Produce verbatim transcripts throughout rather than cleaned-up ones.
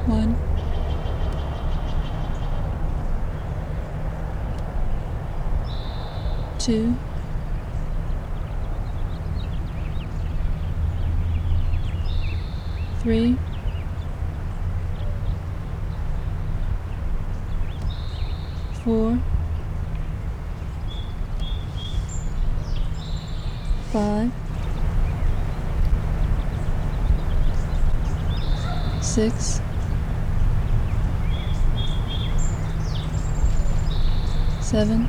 one, two, three, four, five, six, seven,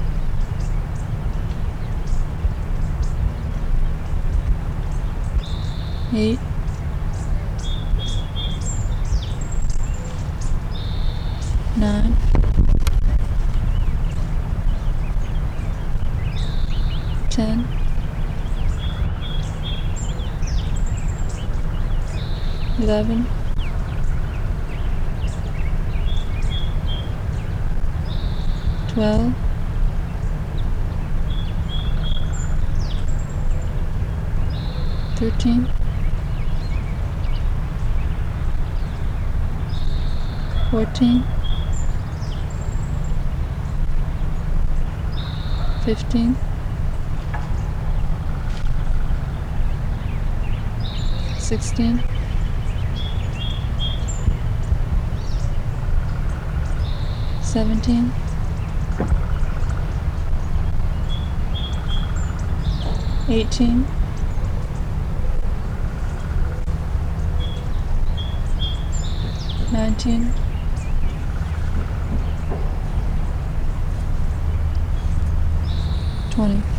eight, nine, ten, eleven, twelve, thirteen, fourteen, fifteen, sixteen, seventeen, eighteen, nineteen, twenty.